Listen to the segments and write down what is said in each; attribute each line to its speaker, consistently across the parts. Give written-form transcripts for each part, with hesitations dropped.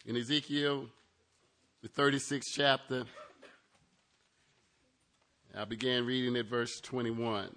Speaker 1: in Ezekiel, the 36th chapter. I began reading at verse 21.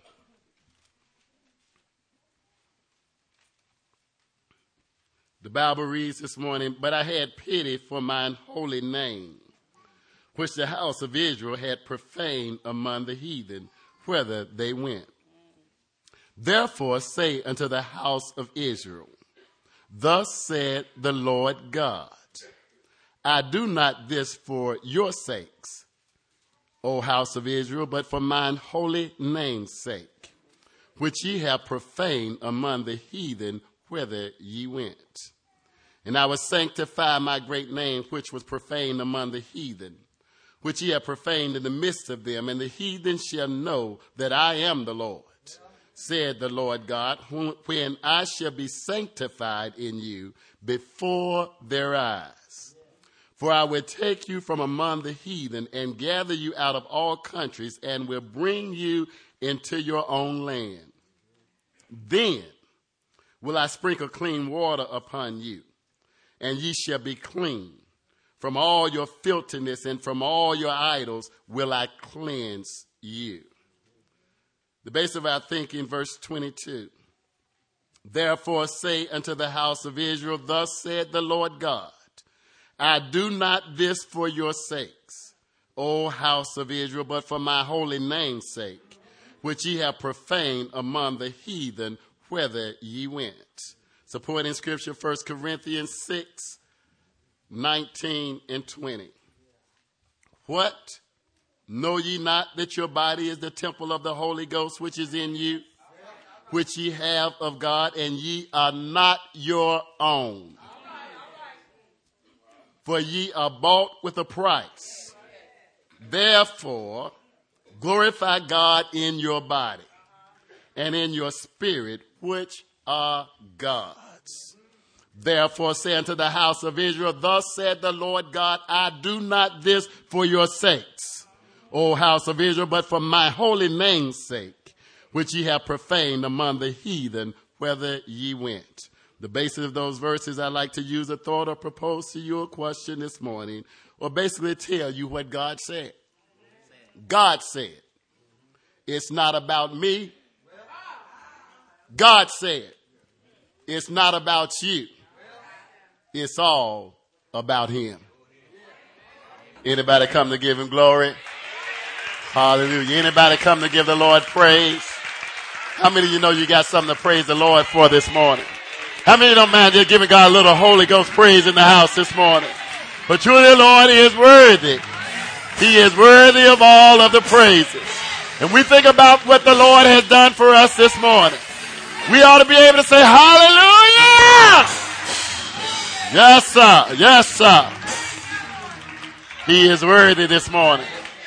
Speaker 1: The Bible reads this morning, "But I had pity for mine holy name, which the house of Israel had profaned among the heathen, whither they went. Therefore say unto the house of Israel, Thus said the Lord God, I do not this for your sakes, O house of Israel, but for mine holy name's sake, which ye have profaned among the heathen, whither ye went. And I will sanctify my great name, which was profaned among the heathen, which ye have profaned in the midst of them, and the heathen shall know that I am the Lord, said the Lord God, when I shall be sanctified in you before their eyes. For I will take you from among the heathen and gather you out of all countries and will bring you into your own land. Then will I sprinkle clean water upon you, and ye shall be clean. From all your filthiness and from all your idols will I cleanse you." The base of our thinking, verse 22. "Therefore say unto the house of Israel, Thus said the Lord God, I do not this for your sakes, O house of Israel, but for my holy name's sake, which ye have profaned among the heathen, whither ye went." Supporting scripture, 1 Corinthians 6, 19 and 20. "What? Know ye not that your body is the temple of the Holy Ghost, which is in you, which ye have of God, and ye are not your own? For ye are bought with a price. Therefore, glorify God in your body and in your spirit, which are God's. Therefore say unto the house of Israel, Thus said the Lord God, I do not this for your sakes, O house of Israel, but for my holy name's sake, which ye have profaned among the heathen, whither ye went." The basis of those verses, I like to use a thought or propose to you a question this morning, or basically tell you what God said. God said, it's not about me. God said, it's not about you. It's all about him. Anybody come to give him glory? Hallelujah. Anybody come to give the Lord praise? How many of you know you got something to praise the Lord for this morning? How many don't mind just giving God a little Holy Ghost praise in the house this morning? For truly the Lord is worthy. He is worthy of all of the praises. And we think about what the Lord has done for us this morning. We ought to be able to say, hallelujah! Yes, sir. Yes, sir. He is worthy this morning.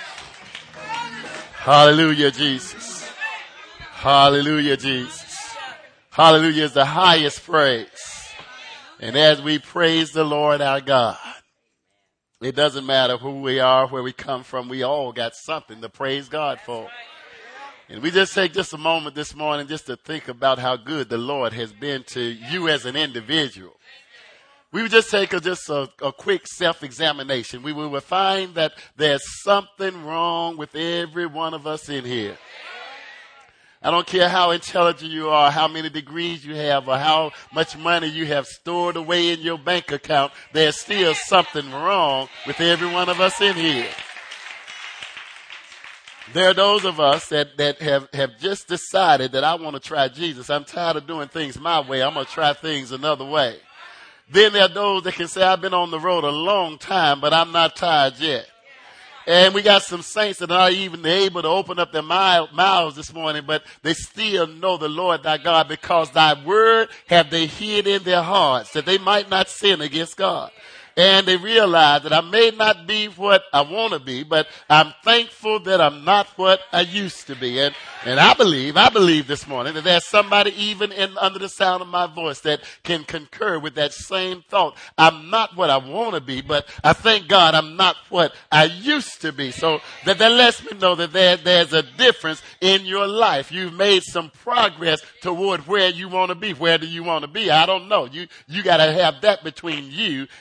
Speaker 1: Hallelujah, Jesus. Hallelujah, Jesus. Hallelujah is the highest praise. And as we praise the Lord our God, it doesn't matter who we are, where we come from. We all got something to praise God for. And we just take just a moment this morning just to think about how good the Lord has been to you as an individual. We would just take a quick self-examination. We will find that there's something wrong with every one of us in here. I don't care how intelligent you are, how many degrees you have, or how much money you have stored away in your bank account. There's still something wrong with every one of us in here. There are those of us that have just decided that I want to try Jesus. I'm tired of doing things my way. I'm going to try things another way. Then there are those that can say, I've been on the road a long time, but I'm not tired yet. And we got some saints that are not even able to open up their mouths this morning, but they still know the Lord thy God, because thy word have they hid in their hearts, that they might not sin against God. And they realize that I may not be what I want to be, but I'm thankful that I'm not what I used to be. And I believe this morning that there's somebody even under the sound of my voice that can concur with that same thought. I'm not what I want to be, but I thank God I'm not what I used to be. So that lets me know that there's a difference in your life. You've made some progress toward where you want to be. Where do you want to be? I don't know. You got to have that between you and your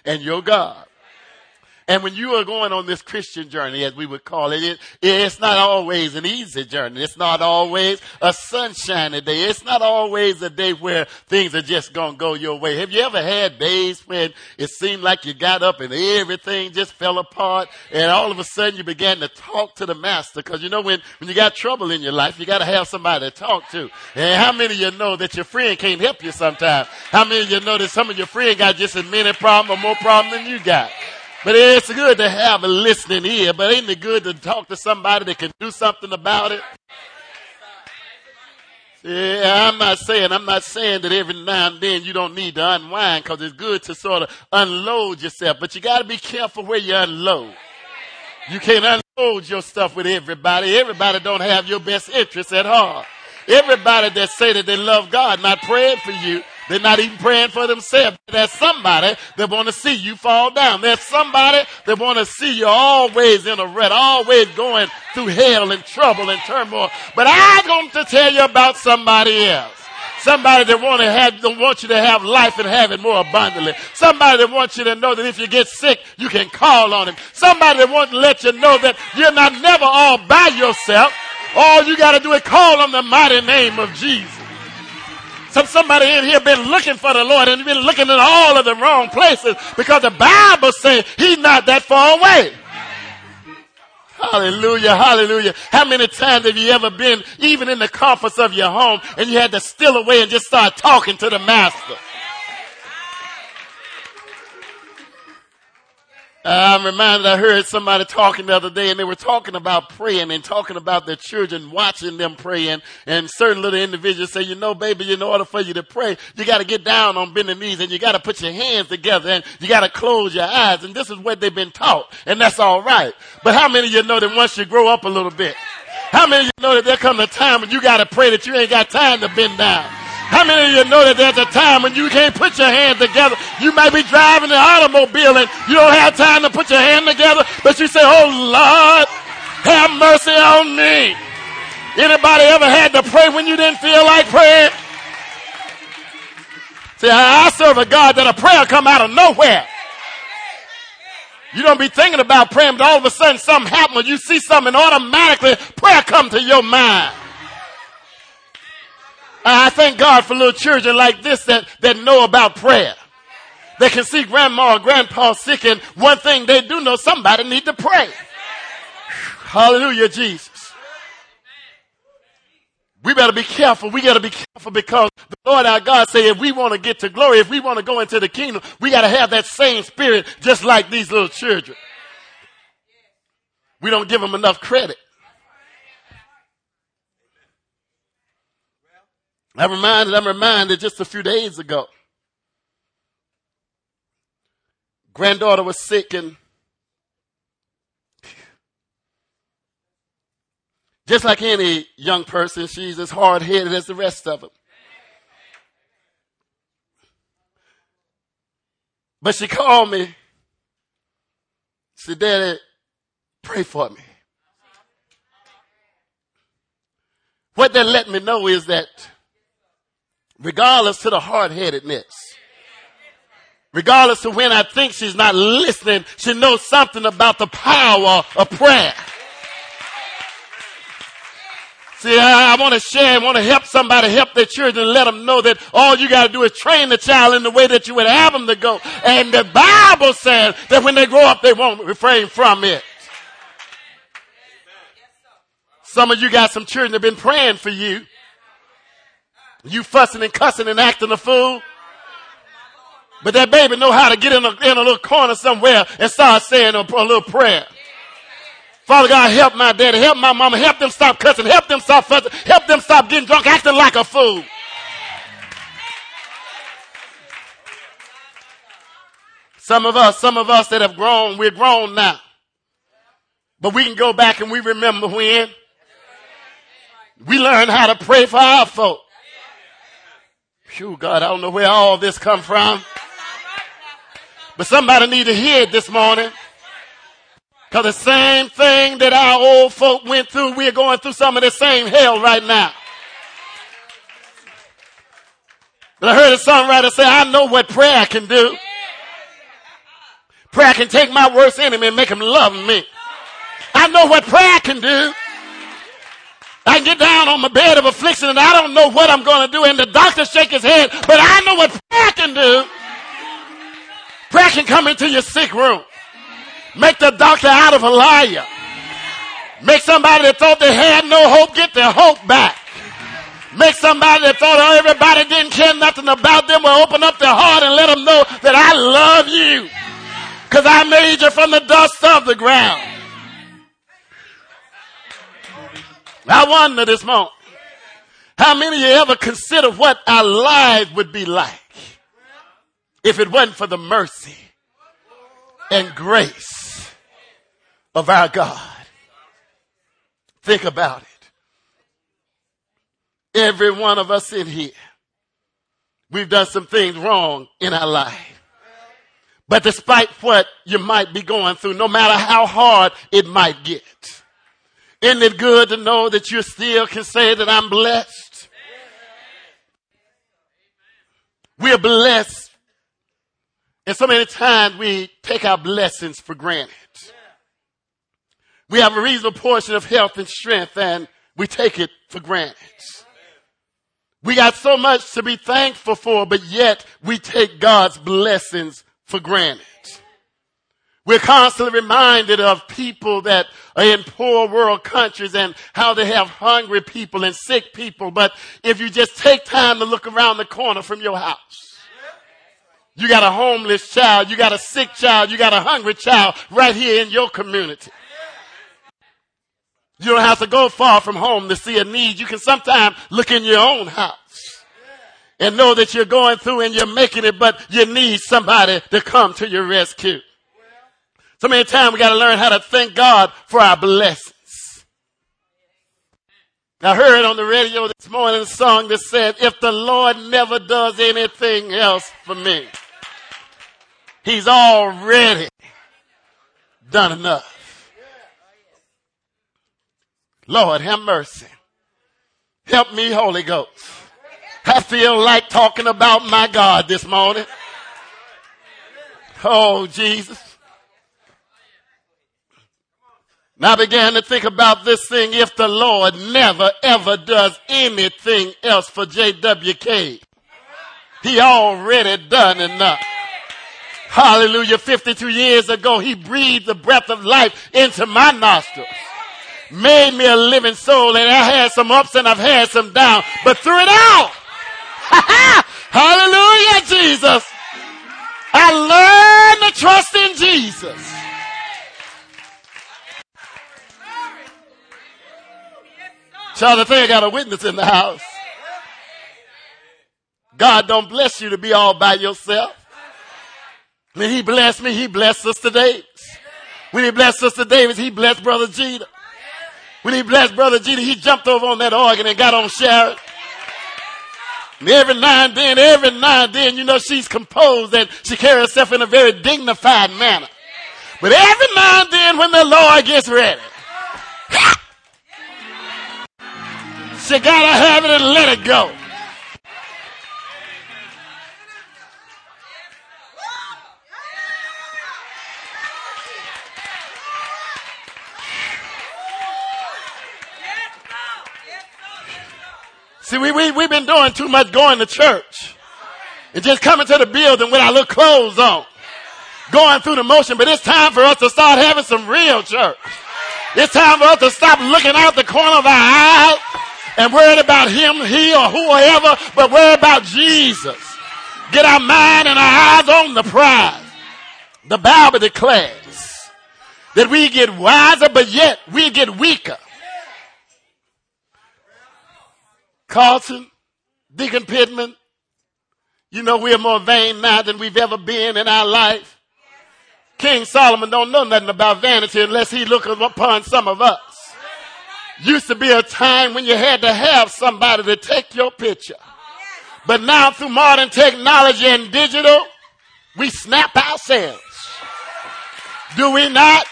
Speaker 1: God. And when you are going on this Christian journey, as we would call it, it's not always an easy journey. It's not always a sunshiny day. It's not always a day where things are just going to go your way. Have you ever had days when it seemed like you got up and everything just fell apart, and all of a sudden you began to talk to the master? Because you know when you got trouble in your life, you got to have somebody to talk to. And how many of you know that your friend can't help you sometimes? How many of you know that some of your friends got just as many problems or more problems than you got? But it's good to have a listening ear, but ain't it good to talk to somebody that can do something about it? Yeah, I'm not saying that every now and then you don't need to unwind, because it's good to sort of unload yourself, but you got to be careful where you unload. You can't unload your stuff with everybody. Everybody don't have your best interests at heart. Everybody that say that they love God not praying for you. They're not even praying for themselves. There's somebody that want to see you fall down. There's somebody that want to see you always in a rut, always going through hell and trouble and turmoil. But I'm going to tell you about somebody else. Somebody that want you to have life and have it more abundantly. Somebody that wants you to know that if you get sick, you can call on him. Somebody that wants to let you know that you're not never all by yourself. All you got to do is call on the mighty name of Jesus. Somebody in here been looking for the Lord and been looking in all of the wrong places, because the Bible says he's not that far away. Hallelujah, hallelujah. How many times have you ever been even in the comforts of your home and you had to steal away and just start talking to the master? I'm reminded, I heard somebody talking the other day, and they were talking about praying and talking about their children watching them praying. And certain little individuals say, you know, baby, in order for you to pray, you got to get down on bending knees and you got to put your hands together and you got to close your eyes. And this is what they've been taught. And that's all right. But how many of you know that once you grow up a little bit, how many of you know that there comes a time when you got to pray that you ain't got time to bend down? How many of you know that there's a time when you can't put your hands together? You may be driving an automobile and you don't have time to put your hand together, but you say, oh Lord, have mercy on me. Anybody ever had to pray when you didn't feel like praying? See, I serve a God that a prayer come out of nowhere. You don't be thinking about praying, but all of a sudden something happens when you see something, automatically prayer come to your mind. I thank God for little children like this that know about prayer. They can see grandma or grandpa sick, and one thing they do know, somebody need to pray. Hallelujah, Jesus. We better be careful. We got to be careful, because the Lord our God say if we want to get to glory, if we want to go into the kingdom, we got to have that same spirit just like these little children. We don't give them enough credit. I'm reminded just a few days ago, granddaughter was sick, and just like any young person, she's as hard-headed as the rest of them. But she called me. She said, Daddy, pray for me. What that let me know is that regardless to the hard-headedness, regardless of when I think she's not listening, she knows something about the power of prayer. See, I want to share and want to help somebody help their children and let them know that all you got to do is train the child in the way that you would have them to go. And the Bible says that when they grow up, they won't refrain from it. Some of you got some children that have been praying for you. You fussing and cussing and acting a fool. But that baby know how to get in a little corner somewhere and start saying a little prayer. Father God, help my daddy, help my mama, help them stop cussing, help them stop fussing, help them stop getting drunk, acting like a fool. Some of us that have grown, we're grown now. But we can go back and we remember when we learned how to pray for our folk. Phew, God, I don't know where all this come from. But somebody need to hear it this morning. Because the same thing that our old folk went through, we're going through some of the same hell right now. But I heard a songwriter say, I know what prayer can do. Prayer can take my worst enemy and make him love me. I know what prayer can do. I can get down on my bed of affliction and I don't know what I'm going to do, and the doctor shake his head, but I know what prayer can do. Prayer can come into your sick room. Make the doctor out of a liar. Make somebody that thought they had no hope get their hope back. Make somebody that thought everybody didn't care nothing about them will open up their heart and let them know that I love you because I made you from the dust of the ground. I wonder this morning, how many of you ever consider what our lives would be like if it wasn't for the mercy and grace of our God? Think about it. Every one of us in here, we've done some things wrong in our life. But despite what you might be going through, no matter how hard it might get, isn't it good to know that you still can say that I'm blessed? We are blessed. And so many times we take our blessings for granted. We have a reasonable portion of health and strength and we take it for granted. We got so much to be thankful for, but yet we take God's blessings for granted. We're constantly reminded of people that are in poor world countries and how they have hungry people and sick people. But if you just take time to look around the corner from your house, you got a homeless child, you got a sick child, you got a hungry child right here in your community. You don't have to go far from home to see a need. You can sometimes look in your own house and know that you're going through and you're making it, but you need somebody to come to your rescue. So many times we got to learn how to thank God for our blessings. I heard on the radio this morning a song that said, if the Lord never does anything else for me, he's already done enough. Lord, have mercy. Help me, Holy Ghost. I feel like talking about my God this morning. Oh, Jesus. And I began to think about this thing. If the Lord never, ever does anything else for JWK, he already done enough. Hallelujah. 52 years ago, he breathed the breath of life into my nostrils. Made me a living soul, and I had some ups and I've had some downs, but through it all, hallelujah, Jesus, I learned to trust in Jesus. Child, I think I got a witness in the house. God don't bless you to be all by yourself. When he blessed me, he blessed Sister Davis. When he blessed Sister Davis, he blessed Brother Jeter. When he blessed Brother Jeter, he jumped over on that organ and got on Sharon. And every now and then, you know, she's composed and she carries herself in a very dignified manner. But every now and then when the Lord gets ready, she gotta have it and let it go. See, we've been doing too much going to church and just coming to the building with our little clothes on, going through the motion. But it's time for us to start having some real church. It's time for us to stop looking out the corner of our eye and worried about him, he, or whoever, but worry about Jesus. Get our mind and our eyes on the prize. The Bible declares that we get wiser, but yet we get weaker. Carlton, Deacon Pittman, you know we're more vain now than we've ever been in our life. King Solomon don't know nothing about vanity unless he look upon some of us. Used to be a time when you had to have somebody to take your picture. But now through modern technology and digital, we snap ourselves. Do we not?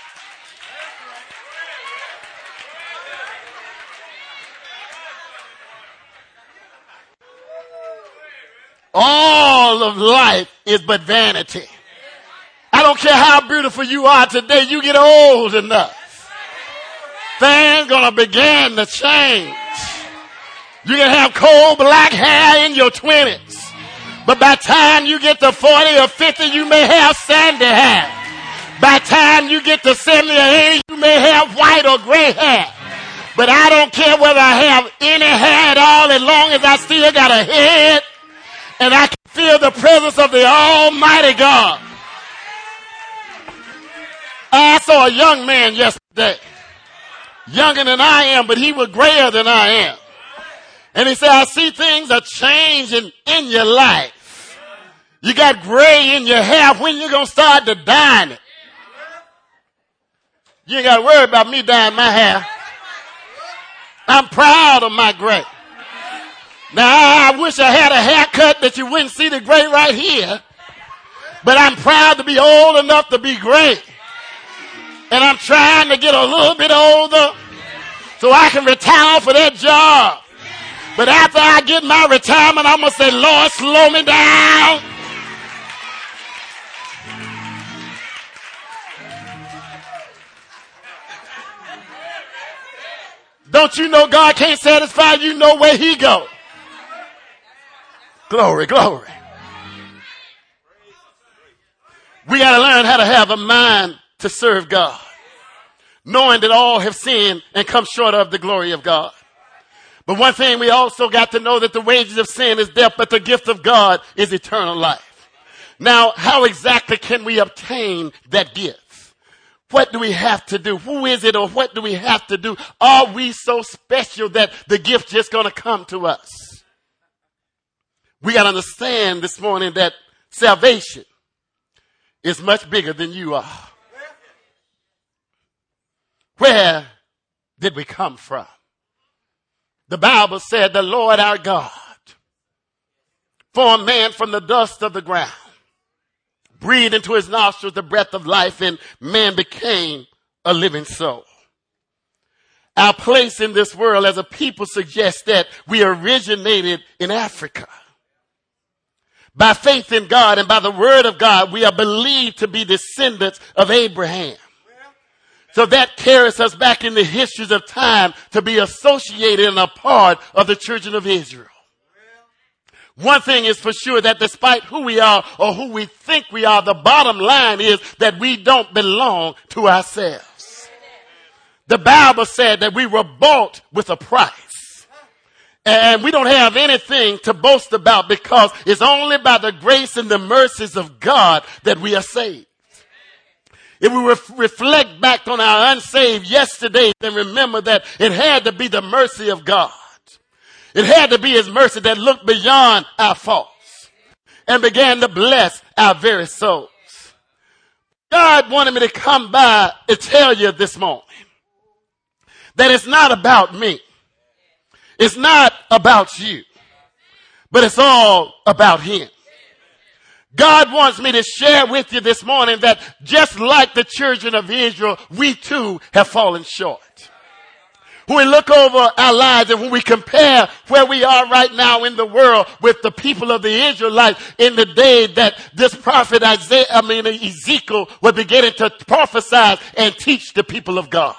Speaker 1: All of life is but vanity. I don't care how beautiful you are today. You get old enough, things gonna begin to change. You can have coal black hair in your 20s, but by the time you get to 40 or 50, you may have sandy hair. By the time you get to 70 or 80, you may have white or gray hair. But I don't care whether I have any hair at all, as long as I still got a head and I can feel the presence of the Almighty God. I saw a young man yesterday, younger than I am, but he was grayer than I am. And he said, I see things are changing in your life. You got gray in your hair. When you going to start to dye it? You ain't got to worry about me dyeing my hair. I'm proud of my gray. Now, I wish I had a haircut that you wouldn't see the gray right here. But I'm proud to be old enough to be gray. And I'm trying to get a little bit older so I can retire for that job. But after I get my retirement, I'm going to say, Lord, slow me down. Don't you know God can't satisfy you know where he go? Glory, glory. We got to learn how to have a mind to serve God, knowing that all have sinned and come short of the glory of God. But one thing we also got to know, that the wages of sin is death, but the gift of God is eternal life. Now, how exactly can we obtain that gift? What do we have to do? Who is it, or what do we have to do? Are we so special that the gift just going to come to us? We got to understand this morning that salvation is much bigger than you are. Where did we come from? The Bible said the Lord our God formed man from the dust of the ground, breathed into his nostrils the breath of life, and man became a living soul. Our place in this world as a people suggests that we originated in Africa. By faith in God and by the word of God, we are believed to be descendants of Abraham. So that carries us back in the histories of time to be associated and a part of the children of Israel. One thing is for sure, that despite who we are or who we think we are, the bottom line is that we don't belong to ourselves. The Bible said that we were bought with a price. And we don't have anything to boast about, because it's only by the grace and the mercies of God that we are saved. If we reflect back on our unsaved yesterday, then remember that it had to be the mercy of God. It had to be his mercy that looked beyond our faults and began to bless our very souls. God wanted me to come by and tell you this morning that it's not about me. It's not about you, but it's all about him. God wants me to share with you this morning that just like the children of Israel, we too have fallen short. When we look over our lives and when we compare where we are right now in the world with the people of the Israelites in the day that this prophet Ezekiel was beginning to prophesy and teach the people of God.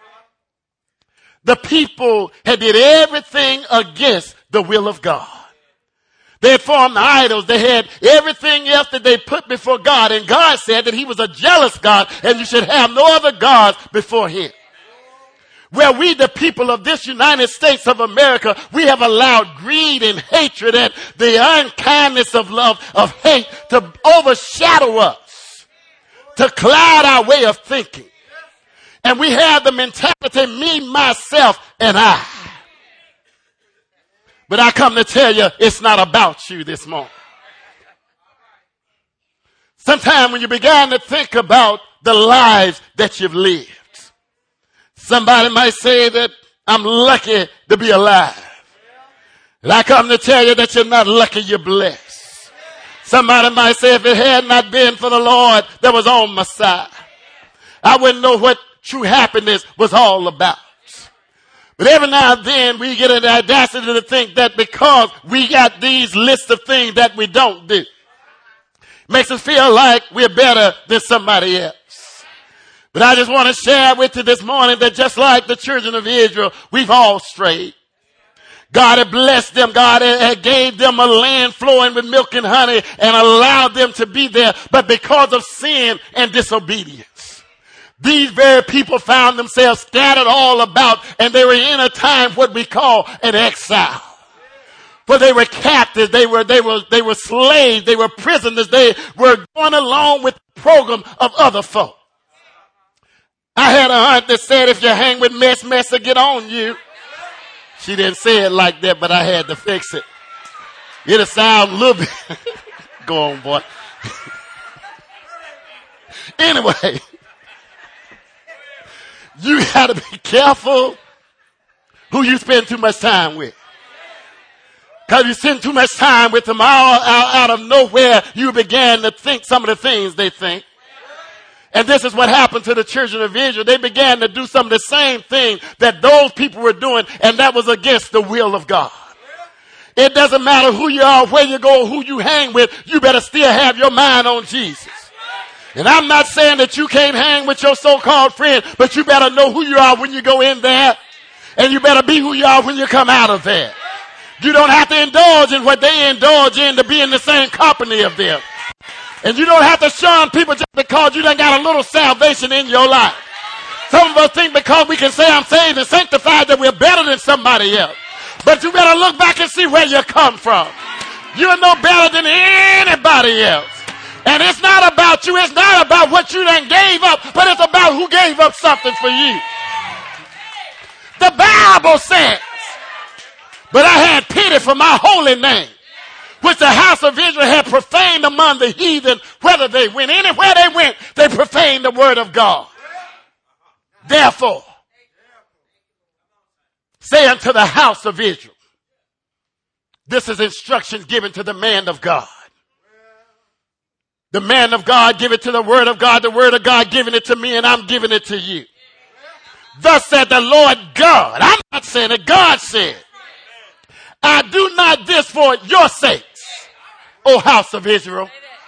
Speaker 1: The people had did everything against the will of God. They had formed idols. They had everything else that they put before God. And God said that he was a jealous God and you should have no other gods before him. Where we, the people of this United States of America, we have allowed greed and hatred and the unkindness of love, of hate to overshadow us, to cloud our way of thinking. And we have the mentality, me, myself, and I. But I come to tell you, it's not about you this morning. Sometimes when you begin to think about the lives that you've lived, somebody might say that I'm lucky to be alive. And I come to tell you that you're not lucky, you're blessed. Somebody might say if it had not been for the Lord that was on my side, I wouldn't know what true happiness was all about. But every now and then we get an audacity to think that because we got these lists of things that we don't do, Makes us feel like we're better than somebody else. But I just want to share with you this morning that just like the children of Israel, we've all strayed. God had blessed them. God had gave them a land flowing with milk and honey and allowed them to be there. But because of sin and disobedience, these very people found themselves scattered all about, and they were in a time what we call an exile. For they were captives, they were slaves, they were prisoners, they were going along with the program of other folk. I had a aunt that said, if you hang with mess will get on you. She didn't say it like that, but I had to fix it. It'll sound a little bit. Go on, boy. Anyway, you got to be careful who you spend too much time with. Because you spend too much time with them, all out of nowhere, you began to think some of the things they think. And this is what happened to the children of Israel. They began to do some of the same thing that those people were doing, and that was against the will of God. It doesn't matter who you are, where you go, who you hang with, you better still have your mind on Jesus. And I'm not saying that you can't hang with your so-called friend, but you better know who you are when you go in there, and you better be who you are when you come out of there. You don't have to indulge in what they indulge in to be in the same company of them. And you don't have to shun people just because you done got a little salvation in your life. Some of us think because we can say I'm saved and sanctified that we're better than somebody else. But you better look back and see where you come from. You're no better than anybody else. And it's not about you. It's not about what you done gave up, but it's about who gave up something for you. The Bible says, but I had pity for my holy name, which the house of Israel had profaned among the heathen, whether they went. Anywhere they went, they profaned the word of God. Therefore, say unto the house of Israel, this is instructions given to the man of God. The man of God give it to the word of God giving it to me, and I'm giving it to you. Thus said the Lord God. I'm not saying it, God said, I do not this for your sakes, O house of Israel.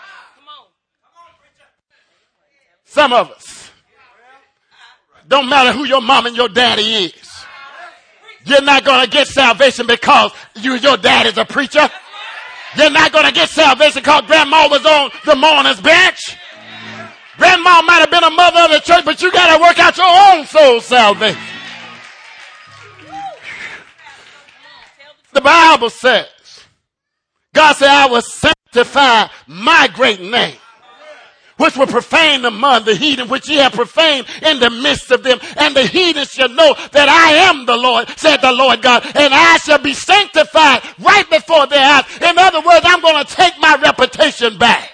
Speaker 1: Some of us, don't matter who your mom and your daddy is, you're not going to get salvation because your dad is a preacher. You're not going to get salvation because grandma was on the mourner's bench. Grandma might have been a mother of the church, but you got to work out your own soul salvation. The Bible says, God said, I will sanctify my great name, which will profane among the heathen, which ye have profaned in the midst of them. And the heathen shall know that I am the Lord, said the Lord God, and I shall be sanctified right before their eyes. In other words, I'm going to take my reputation back.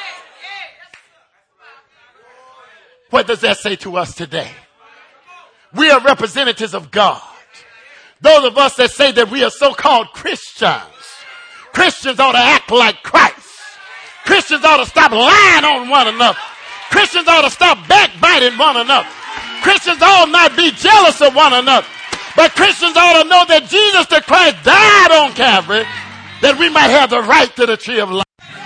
Speaker 1: What does that say to us today? We are representatives of God. Those of us that say that we are so-called Christians. Christians ought to act like Christ. Christians ought to stop lying on one another. Christians ought to stop backbiting one another. Christians ought not be jealous of one another. But Christians ought to know that Jesus the Christ died on Calvary that we might have the right to the tree of life.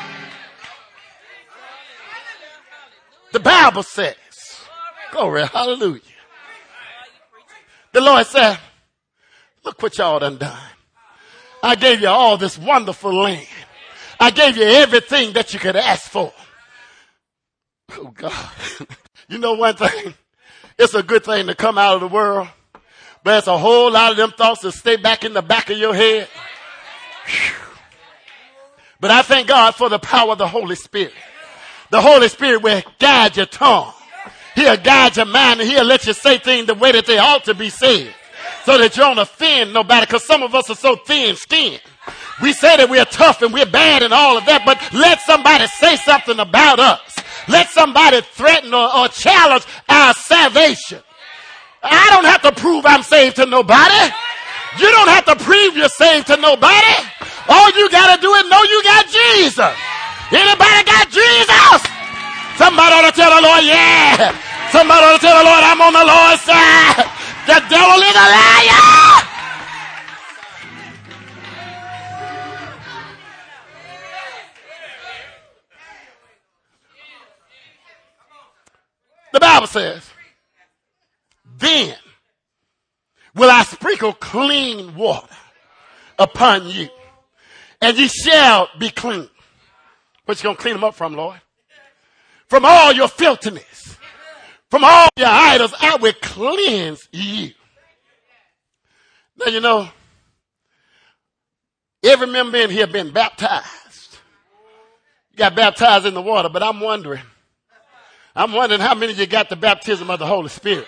Speaker 1: The Bible says, glory, hallelujah. The Lord said, look what y'all done. I gave you all this wonderful land. I gave you everything that you could ask for. Oh, God. You know one thing? It's a good thing to come out of the world, but it's a whole lot of them thoughts that stay back in the back of your head. Whew. But I thank God for the power of the Holy Spirit. The Holy Spirit will guide your tongue. He'll guide your mind, and he'll let you say things the way that they ought to be said, so that you don't offend nobody, because some of us are so thin-skinned. We say that we're tough and we're bad and all of that, but let somebody say something about us. Let somebody threaten or challenge our salvation. I don't have to prove I'm saved to nobody. You don't have to prove you're saved to nobody. All you got to do is know you got Jesus. Anybody got Jesus? Somebody ought to tell the Lord, yeah. Somebody ought to tell the Lord, I'm on the Lord's side. The devil is a liar. Bible says, then will I sprinkle clean water upon you, and ye shall be clean. What you going to clean them up from, Lord? From all your filthiness, from all your idols, I will cleanse you. Now, you know, every member in here been baptized. You got baptized in the water, but I'm wondering how many of you got the baptism of the Holy Spirit.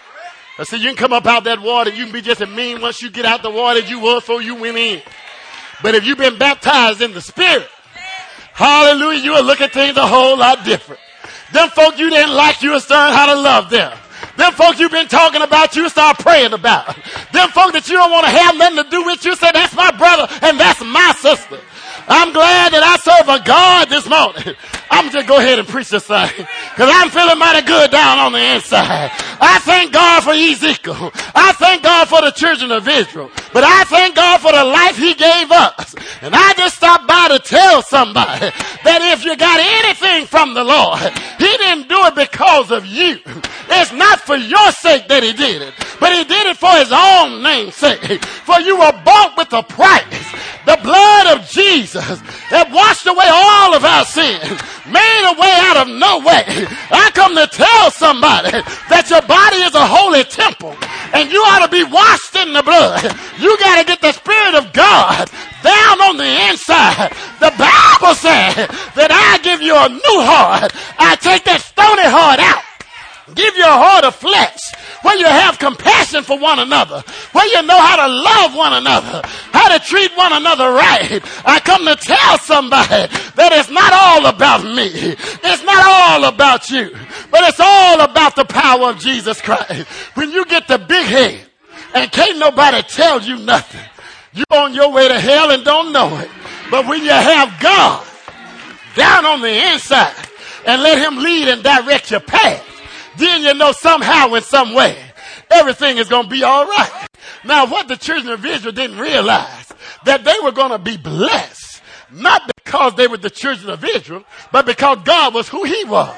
Speaker 1: I see, you can come up out that water, you can be just as mean once you get out the water as you were before you went in. But if you've been baptized in the Spirit, hallelujah, you will look at things a whole lot different. Them folk you didn't like, you will learn how to love them. Them folk you've been talking about, you start praying about. Them folk that you don't want to have nothing to do with, you say, that's my brother and that's my sister. I'm glad that I serve a God this morning. I'm just go ahead and preach this thing, because I'm feeling mighty good down on the inside. I thank God for Ezekiel. I thank God for the children of Israel. But I thank God for the life he gave us. And I just stopped by to tell somebody that if you got anything from the Lord, he didn't do it because of you. It's not for your sake that he did it, but he did it for his own name's sake. For you were bought with a price. The blood of Jesus that washed away all of our sins, made a way out of no way. I come to tell somebody that your body is a holy temple and you ought to be washed in the blood. You got to get the Spirit of God down on the inside. The Bible says that I give you a new heart. I take that stony heart out. Give you a heart of flesh where you have compassion for one another, where you know how to love one another, how to treat one another right. I come to tell somebody that it's not all about me. It's not all about you, but it's all about the power of Jesus Christ. When you get the big head and can't nobody tell you nothing, you're on your way to hell and don't know it. But when you have God down on the inside and let him lead and direct your path, then you know somehow in some way everything is going to be all right. Now, what the children of Israel didn't realize, that they were going to be blessed, not because they were the children of Israel, but because God was who he was.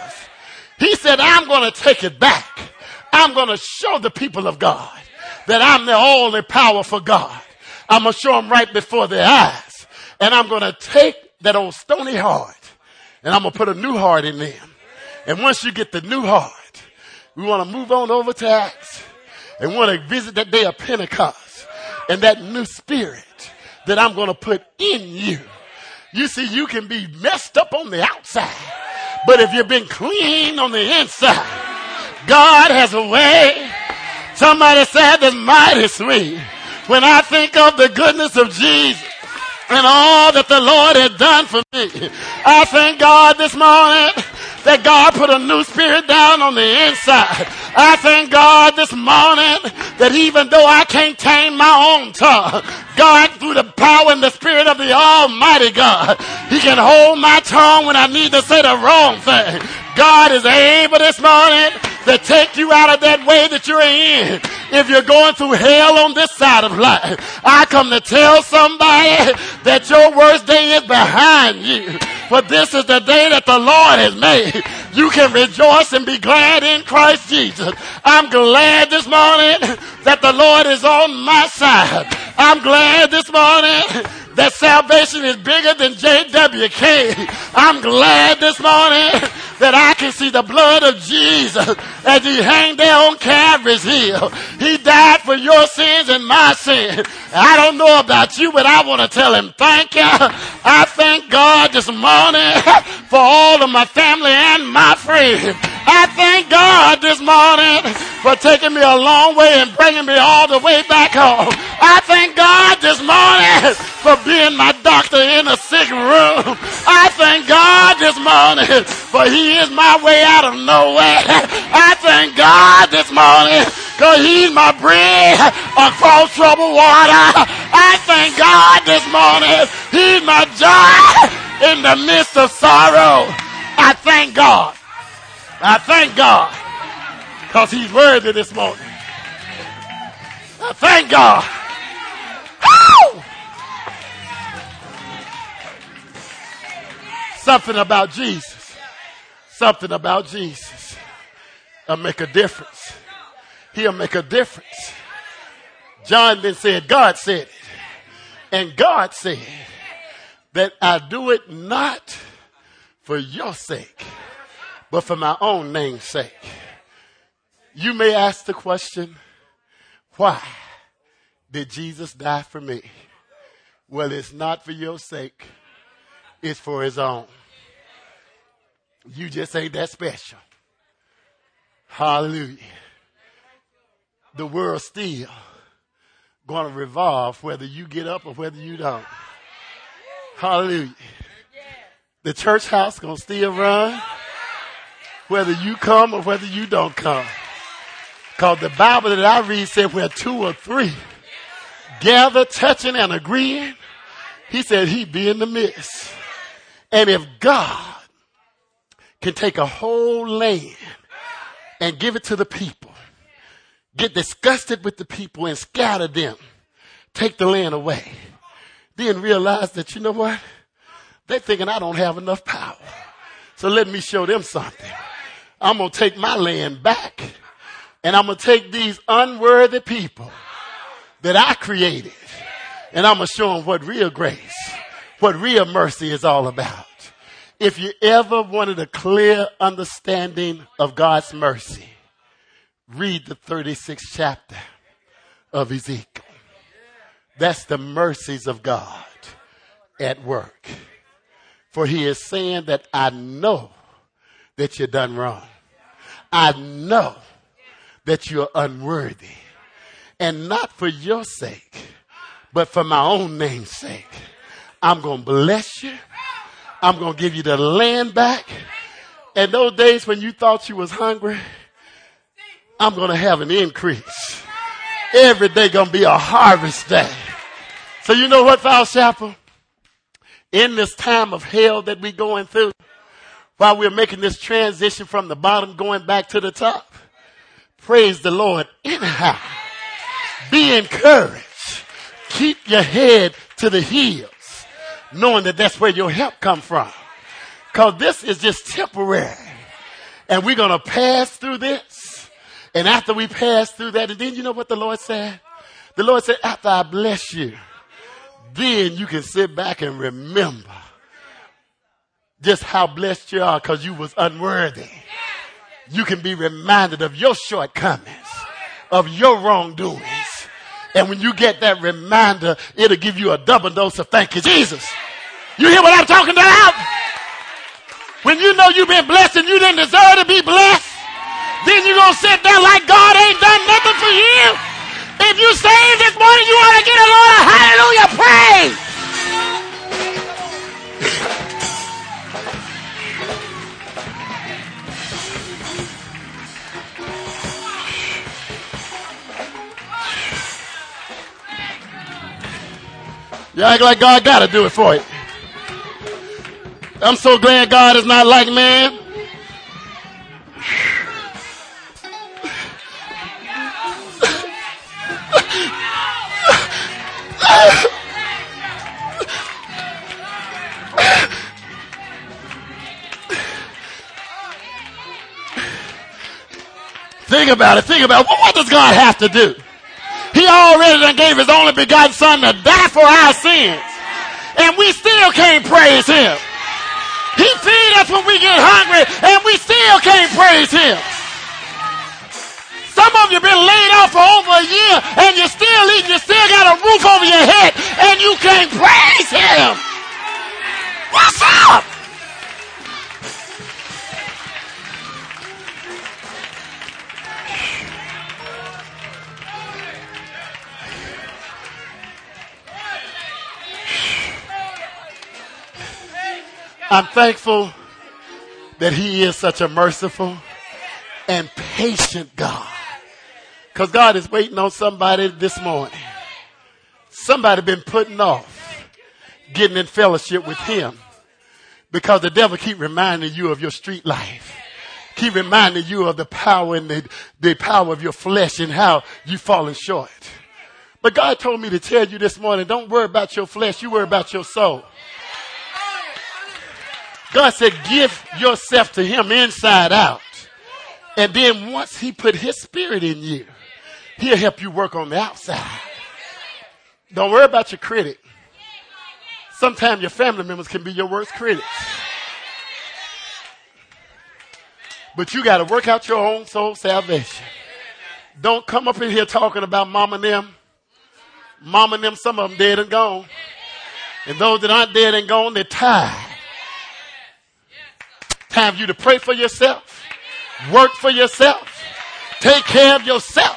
Speaker 1: He said, I'm going to take it back. I'm going to show the people of God that I'm the only powerful God. I'm going to show them right before their eyes. And I'm going to take that old stony heart and I'm going to put a new heart in them. And once you get the new heart, we want to move on over to Acts and want to visit that day of Pentecost and that new spirit that I'm going to put in you. You see, you can be messed up on the outside, but if you've been clean on the inside, God has a way. Somebody said that's mighty sweet. When I think of the goodness of Jesus and all that the Lord has done for me, I thank God this morning that God put a new spirit down on the inside. I thank God this morning that even though I can't tame my own tongue, God, through the power and the spirit of the Almighty God, he can hold my tongue when I need to say the wrong thing. God is able this morning to take you out of that way that you're in. If you're going through hell on this side of life, I come to tell somebody that your worst day is behind you. For this is the day that the Lord has made. You can rejoice and be glad in Christ Jesus. I'm glad this morning that the Lord is on my side. I'm glad this morning that salvation is bigger than JWK. I'm glad this morning that I can see the blood of Jesus as he hanged there on Calvary's hill. He died for your sins and my sins. I don't know about you, but I want to tell him thank you. I thank God this morning for all of my family and my friends. I thank God this morning for taking me a long way and bringing me all the way back home. I thank God this morning for being my doctor in a sick room. I thank God this morning for he is my way out of nowhere. I thank God this morning because he's my bridge across troubled water. I thank God this morning he's my joy in the midst of sorrow. I thank God. I thank God because he's worthy this morning. I thank God. Woo! Something about Jesus. Something about Jesus. I'll make a difference. He'll make a difference. John then said, God said it. And God said that I do it not for your sake, but for my own name's sake. You may ask the question, why did Jesus die for me? Well, it's not for your sake. It's for his own. You just ain't that special. Hallelujah. The world still going to revolve whether you get up or whether you don't. Hallelujah. The church house going to still run whether you come or whether you don't come. Because the Bible that I read said where 2 or 3 gather, touching and agreeing, he said he'd be in the midst. And if God can take a whole land and give it to the people, get disgusted with the people and scatter them, take the land away, then realize that, you know what? They're thinking I don't have enough power. So let me show them something. I'm going to take my land back, and I'm going to take these unworthy people that I created, and I'm going to show them what real grace, what real mercy is all about. If you ever wanted a clear understanding of God's mercy, read the 36th chapter of Ezekiel. That's the mercies of God at work. For he is saying that I know that you've done wrong. I know that you're unworthy. And not for your sake, but for my own name's sake. I'm going to bless you. I'm going to give you the land back. And those days when you thought you was hungry, I'm going to have an increase. Every day going to be a harvest day. So you know what, Falls Chapel? In this time of hell that we're going through, while we're making this transition from the bottom going back to the top, praise the Lord anyhow. Be encouraged. Keep your head to the hills, knowing that that's where your help comes from. Because this is just temporary. And we're going to pass through this. And after we pass through that, and then you know what the Lord said? The Lord said, after I bless you, then you can sit back and remember just how blessed you are because you was unworthy. You can be reminded of your shortcomings, of your wrongdoings. And when you get that reminder, it'll give you a double dose of thank you, Jesus. You hear what I'm talking about? When you know you've been blessed and you didn't deserve to be blessed, then you're going to sit there like God ain't done nothing for you. If you saved this morning, you ought to get a Lord a hallelujah praise. You act like God got to do it for you. I'm so glad God is not like man. Think about it. Think about it. What does God have to do? He already done gave his only begotten son to die for our sins. And we still can't praise him. He feeds us when we get hungry and we still can't praise him. Some of you have been laid off for over a year and you're still eating. You still got a roof over your head and you can't praise him. What's up? I'm thankful that he is such a merciful and patient God. Because God is waiting on somebody this morning. Somebody been putting off getting in fellowship with him. Because the devil keep reminding you of your street life. Keep reminding you of the power and the power of your flesh and how you've fallen short. But God told me to tell you this morning, don't worry about your flesh, you worry about your soul. God said, give yourself to him inside out. And then once he put his spirit in you, he'll help you work on the outside. Don't worry about your critic. Sometimes your family members can be your worst critics. But you got to work out your own soul salvation. Don't come up in here talking about mama and them. Mama and them, some of them dead and gone. And those that aren't dead and gone, they're tired. Time for you to pray for yourself. Work for yourself. Take care of yourself.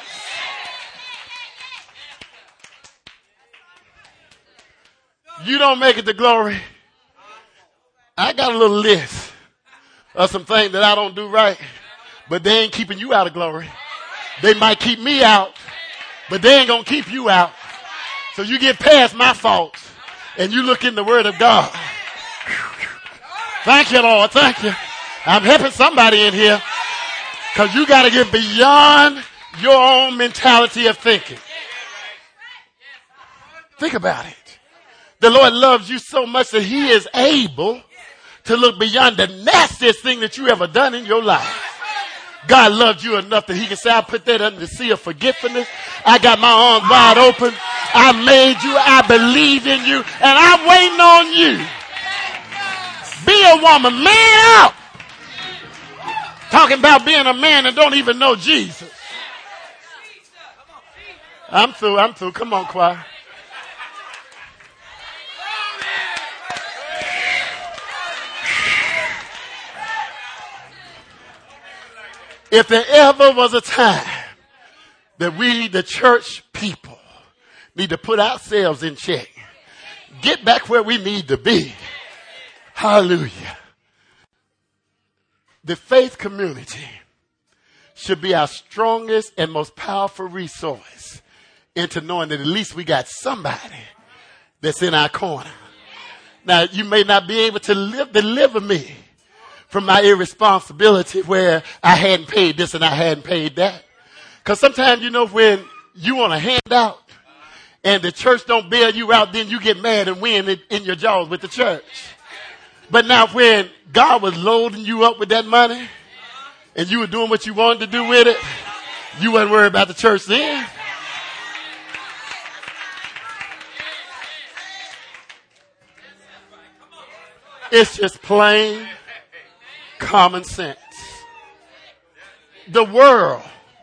Speaker 1: You don't make it to glory. I got a little list of some things that I don't do right, but they ain't keeping you out of glory. They might keep me out, but they ain't going to keep you out. So you get past my faults and you look in the Word of God. Thank you, Lord. Thank you. I'm helping somebody in here because you got to get beyond your own mentality of thinking. Think about it. The Lord loves you so much that he is able to look beyond the nastiest thing that you ever done in your life. God loved you enough that he can say, I put that under the sea of forgetfulness. I got my arms wide open. I made you. I believe in you. And I'm waiting on you. Be a woman. Man up. Talking about being a man and don't even know Jesus. I'm through. Come on, choir. If there ever was a time that we, the church people, need to put ourselves in check, get back where we need to be. Hallelujah. The faith community should be our strongest and most powerful resource into knowing that at least we got somebody that's in our corner. Now, you may not be able to deliver me from my irresponsibility where I hadn't paid this and I hadn't paid that. Because sometimes, you know, when you want a handout and the church don't bail you out, then you get mad and win it in your jaws with the church. But now when God was loading you up with that money and you were doing what you wanted to do with it, you wasn't worried about the church then. It's just plain common sense. The world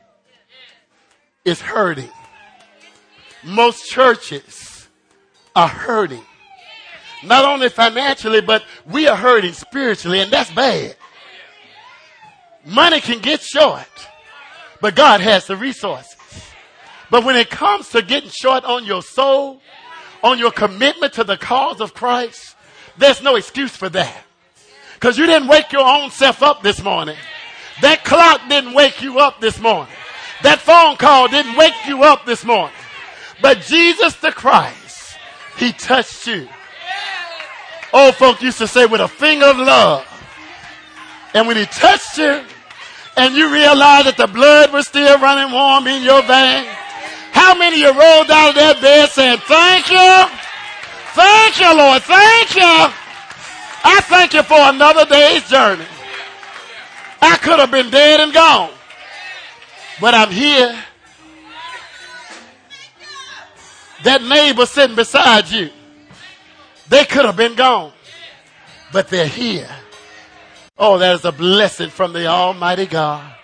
Speaker 1: is hurting. Most churches are hurting. Not only financially, but we are hurting spiritually, and that's bad. Money can get short, but God has the resources. But when it comes to getting short on your soul, on your commitment to the cause of Christ, there's no excuse for that. Because you didn't wake your own self up this morning. That clock didn't wake you up this morning. That phone call didn't wake you up this morning. But Jesus the Christ, he touched you. Old folk used to say with a finger of love. And when he touched you and you realized that the blood was still running warm in your vein, how many of you rolled out of that bed saying, thank you? Thank you, Lord. Thank you. I thank you for another day's journey. I could have been dead and gone, but I'm here. That neighbor sitting beside you, they could have been gone, but they're here. Oh, that is a blessing from the Almighty God.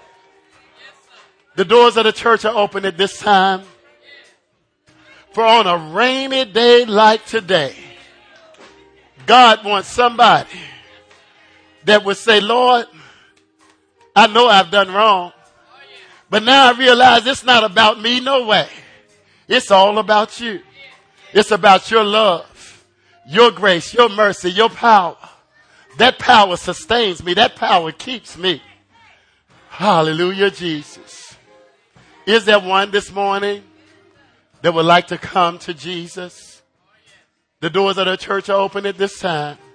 Speaker 1: The doors of the church are open at this time. For on a rainy day like today, God wants somebody that would say, Lord, I know I've done wrong, but now I realize it's not about me, no way. It's all about you. It's about your love, your grace, your mercy, your power. That power sustains me. That power keeps me. Hallelujah, Jesus. Is there one this morning that would like to come to Jesus? The doors of the church are open at this time.